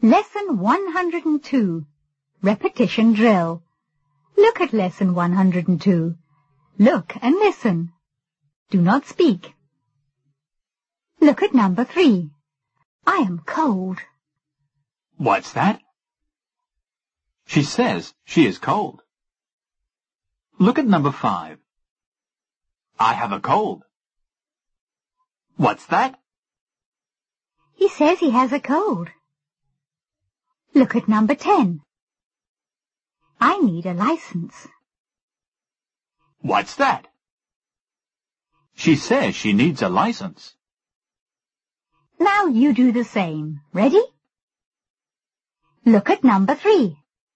Lesson 102. Repetition Drill. Look at Lesson 102. Look and listen. Do not speak. Look at number 3. I am cold. What's that? She says she is cold. Look at number 5. I have a cold. What's that? He says he has a cold. Look at number 10. I need a license. What's that? She says she needs a license. Now you do the same. Ready? Look at number 3.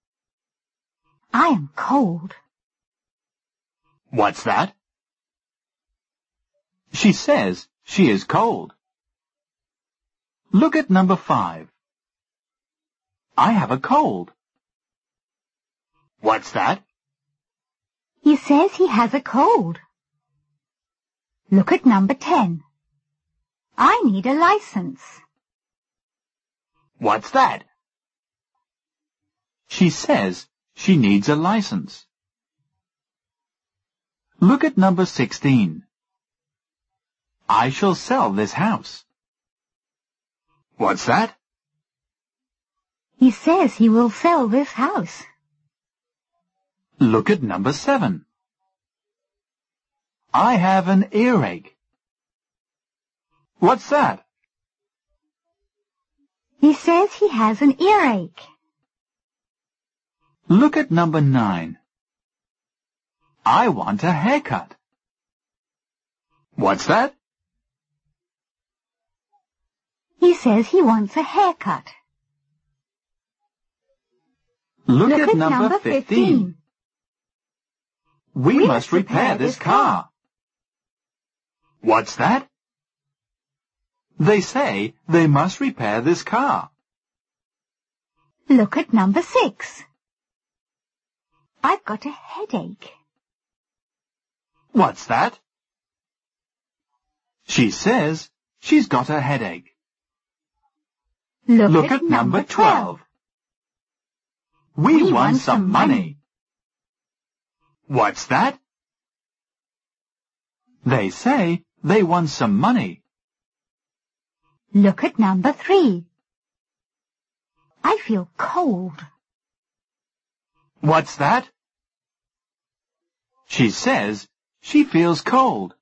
I am cold. What's that? She says she is cold. Look at number 5. I have a cold. What's that? He says he has a cold. Look at number 10. I need a license. What's that? She says she needs a license. Look at number 16. I shall sell this house. What's that? He says he will sell this house. Look at number 7. I have an earache. What's that? He says he has an earache. Look at number 9. I want a haircut. What's that? He says he wants a haircut. Look at number 15. We must repair this car. What's that? They say they must repair this car. Look at number 6. I've got a headache. What's that? She says she's got a headache. Look at number 12. We want some money. What's that? They say they want some money. Look at number 3. I feel cold. What's that? She says she feels cold.